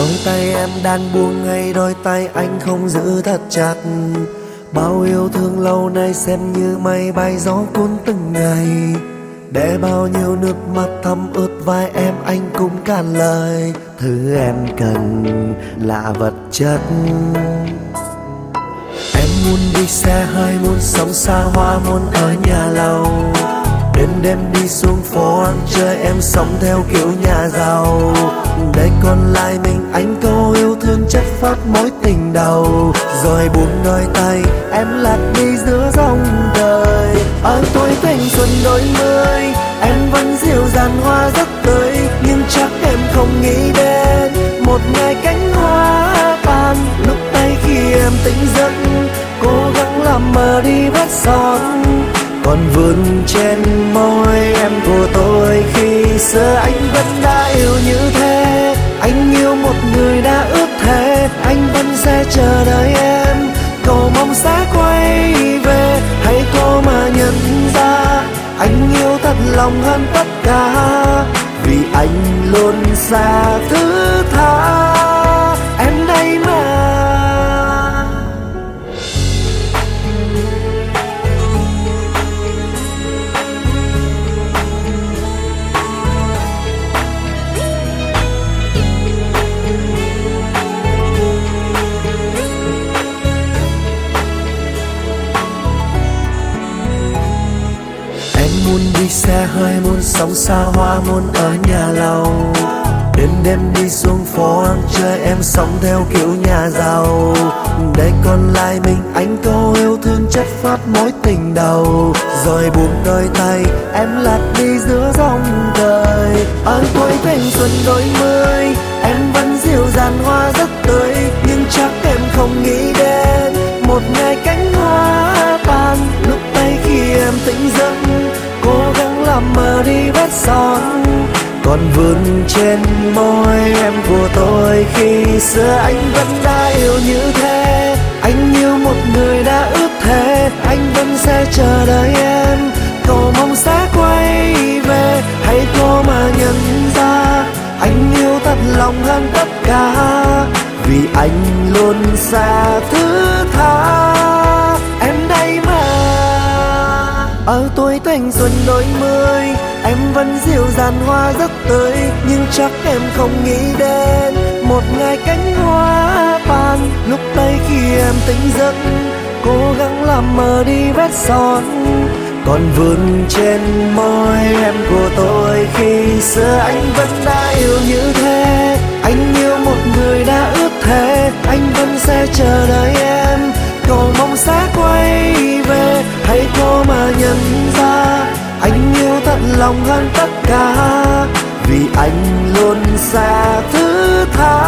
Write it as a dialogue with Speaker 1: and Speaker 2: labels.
Speaker 1: Đôi tay em đang buông hay đôi tay anh không giữ thật chặt? Bao yêu thương lâu nay xem như mây bay gió cuốn từng ngày. Để bao nhiêu nước mắt thấm ướt vai em anh cũng cạn lời. Thứ em cần là vật chất. Em muốn đi xe hơi, muốn sống xa hoa, muốn ở nhà lầu. Đêm đêm đi xuống phố ăn chơi, em sống theo kiểu nhà giàu. Để còn lại mình anh câu yêu thương chất phát mối tình đầu. Rồi buông đôi tay em lạc đi giữa dòng đời. Ở tuổi thanh xuân đôi mươi em vẫn dịu dàng hoa rất tươi. Nhưng chắc em không nghĩ đến một ngày cánh hoa tàn. Lúc tay khi em tỉnh giấc cố gắng làm mờ đi vết son. Còn vương trên môi em của tôi khi xưa anh vẫn đã yêu như thế. Anh yêu một người đã ước thề anh vẫn sẽ chờ đợi em. Cầu mong sẽ quay về hãy cô mà nhận ra anh yêu thật lòng hơn tất cả. Vì anh luôn xa thứ tha em đây mà. Muốn đi xe hơi, muốn sống xa hoa, muốn ở nhà lầu. Đêm đêm đi xuống phố ăn chơi, em sống theo kiểu nhà giàu. Để còn lại mình anh câu yêu thương chất phát mối tình đầu. Rồi buông đôi tay em lạc đi giữa dòng đời. Ở tuổi thanh xuân đôi mươi em vẫn dịu dàng hoa rất tươi. Nhưng chắc em không nghĩ đến một ngày cánh hoa tàn. Lúc tay khi em tỉnh giấc cố gắng làm mờ đi vết son. Còn vương trên môi em của tôi khi xưa anh vẫn đã yêu như thế. Anh yêu một người đã ước thề anh vẫn sẽ chờ đợi em. Cầu mong sẽ quay về hãy cô mà nhận ra anh yêu thật lòng hơn tất cả. Vì anh luôn xa thứ tha em đây mà. Ở tuổi thanh xuân đôi mươi em vẫn dịu dàng hoa rất tươi. Nhưng chắc em không nghĩ đến một ngày cánh hoa tàn. Lúc tay khi em tỉnh giấc cố gắng làm mờ đi vết son. Còn vương trên môi em của tôi khi xưa anh vẫn đã yêu như thế. Anh yêu một người đã ước thề anh vẫn sẽ chờ đợi em. Cầu mong sẽ quay về hãy cô mà nhận ra anh yêu thật lòng hơn tất cả. Vì anh luôn xa thứ tha